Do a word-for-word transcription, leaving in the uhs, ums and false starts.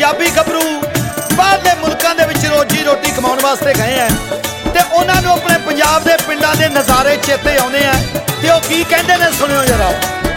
पंजाबी गभरू बाहरले मुल्कां दे विच रोजी रोटी कमाउण वास्ते गए हैं ते उन्हां नूं अपने पंजाब दे पिंडां दे नज़ारे चेते आउंदे हैं ते ओह की कहंदे ने सुणिओ जरा।